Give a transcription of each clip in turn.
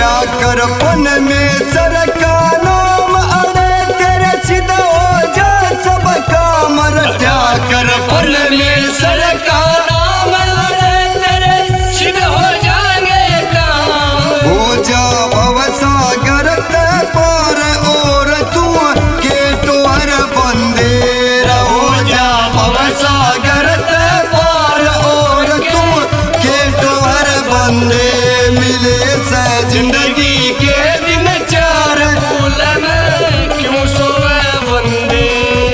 क्या कर पन में सर का नाम अरे तेरे सीधा हो जा सब काम क्या कर पन में सर का नाम अरे तेरे सीधा हो जाएंगे काम हो जा भवसागर ते पार और तू के तोहर बंदे हो जा भवसागर ते पार और तू के तोहर बंदे मिले से जिंदगी के दिन चार भूल में क्यों सोवे बंदे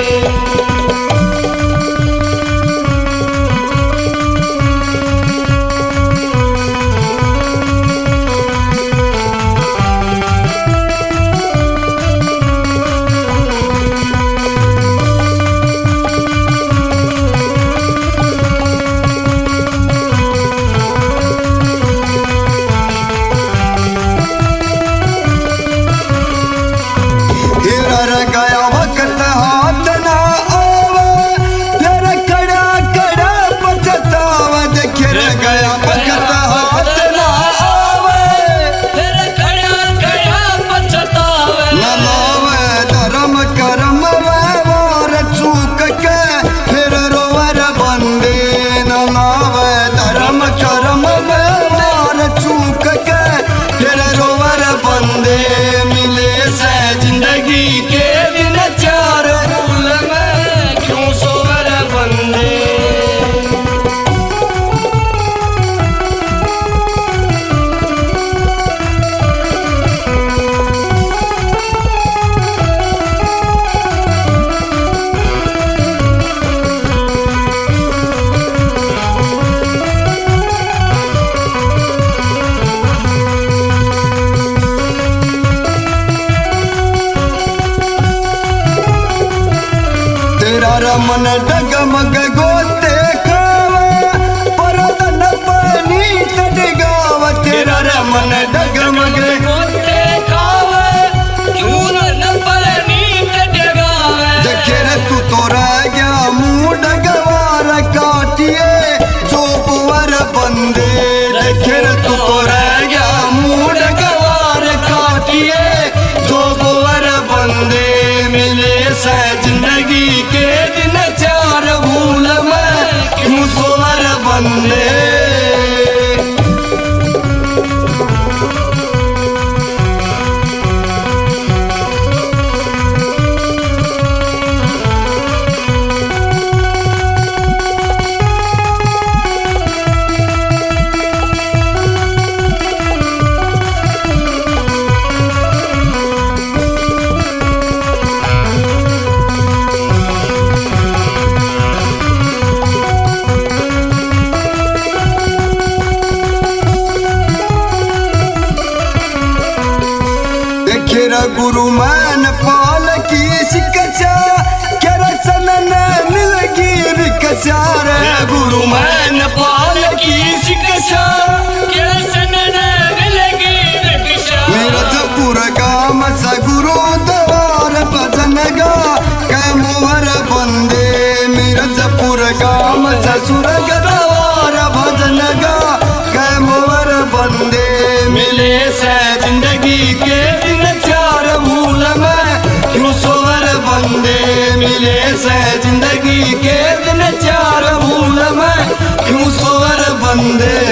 गया वक्त हाथ ना आवे फिर खड़ा खड़ा पछतावा देखे गया वक्त हाथ ना आवे फिर खड़ा खड़ा पछतावा न लावे धर्म कर्म व्यवहार चूक के फिर रोवर बंदे न लावे धर्म कर्म व्यवहार चूक के फिर रोवर बंदे मिले से जिंदगी के मन डगमग गोते खावे परदन पानी तडगाव तेरा मन डगमग गोते खावे चूरन पानी तडगाव देखे रे तू तो रह गया मुंह डगवार काटिए जो बुवर बंदे देखे रे तू तो रह गया मुंह डगवार काटिए जो बुवर बंदे मिले से जिंदगी के चार भूल में क्यों सोवर बंदे गुरु मान पाल की शिक्षा करसन मिलगी रिक्शा रे गुरु मान पाल की शिक्षा करसन मिलगी रिक्शा मिर्जपुर गाम सा गुरु द्वार भजन गा कैमुहर बंदे मिर्जपुर गाम सा सुरग द्वार भजन गा कैमुहर बंदे मिले से जिंदगी के दिन भूल में क्यों सोवर बंदे मिले से जिंदगी के दिन चार भूल में क्यों सोवर बंदे